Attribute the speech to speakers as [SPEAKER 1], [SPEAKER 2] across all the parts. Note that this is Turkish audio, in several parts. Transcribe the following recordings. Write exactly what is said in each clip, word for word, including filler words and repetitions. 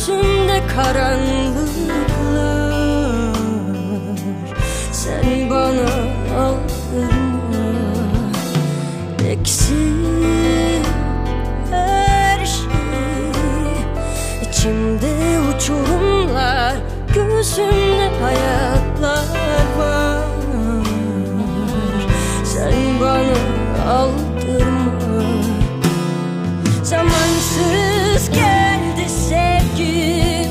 [SPEAKER 1] Göğsümde karanlıklar, sen bana aldırma. Eksik her şey, içimde uçurumlar, gözümde hayatlar var. Sen bana aldırma. Zamansız geldi sevgim,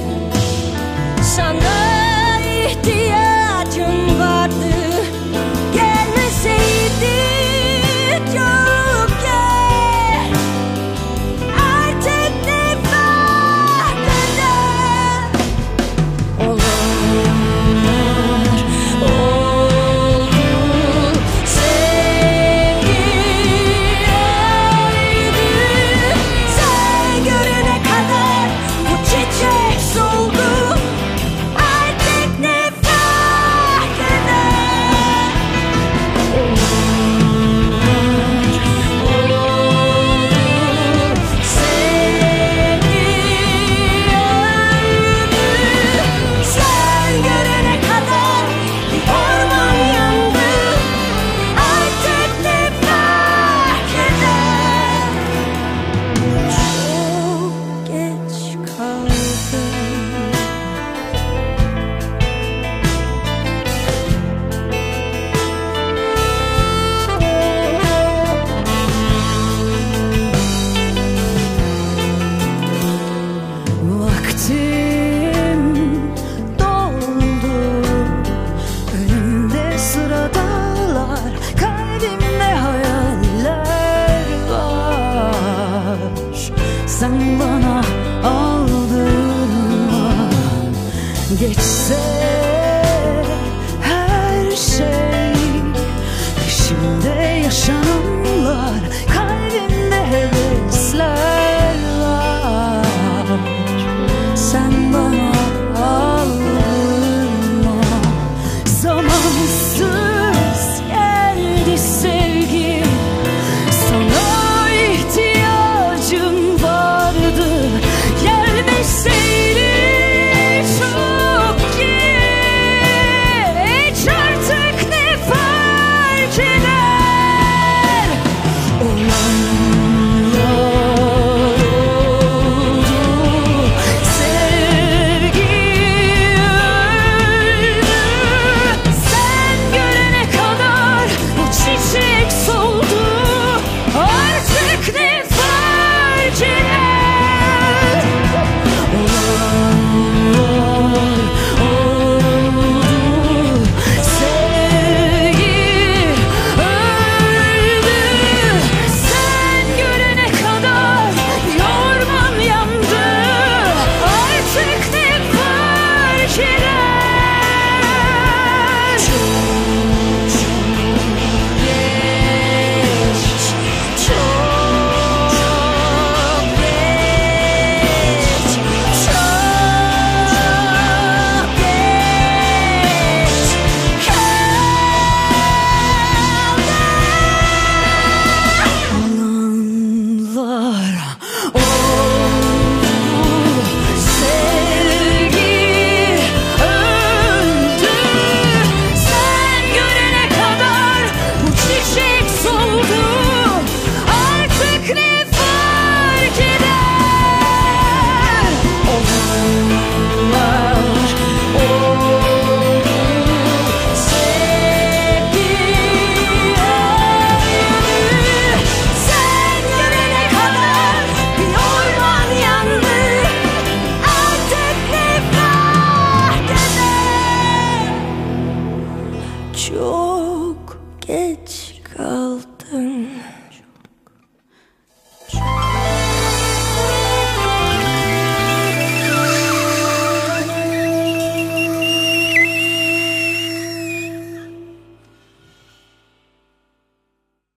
[SPEAKER 1] sana ihtiyacım vardı. Gelmeseydi çok geç, artık ne fark eder? Olanlar oldu, sevgi öldü. Sen görene kadar bu çiçek soldu, artık ne fark eder? Olanlar oldu, sevgi öldü. Sen görene kadar bir orman yandı, artık ne fark eder? Çok geç kaldım. Vaktim doldu, önümde sıradalar, kalbimde hayaller var. Sen bana aldırma. Geçse her şey, peşimde yaşananlar, kalbimde hevesler var. Sen bana aldırma. Zamansız geldi sevgim, sana ihtiyacım vardı. Gelmeseydi çok geç, artık ne fark eder? Olanlar oldu, sevgi öldü. Sen görene kadar bu çiçek soldu, artık ne fark eder? Olanlar oldu, sevgi öldü. Sen görene kadar bir orman yandı, artık ne fark eder? Çok geç, çok geç, çok geç kaldım. Olanlar oldu, sevgi öldü. Sen görene kadar bu çiçek soldu, artık ne fark eder? Olanlar oldu, sevgi öldü. Sen görene kadar bir orman yandı, artık ne fark eder? Çok geç kaldım.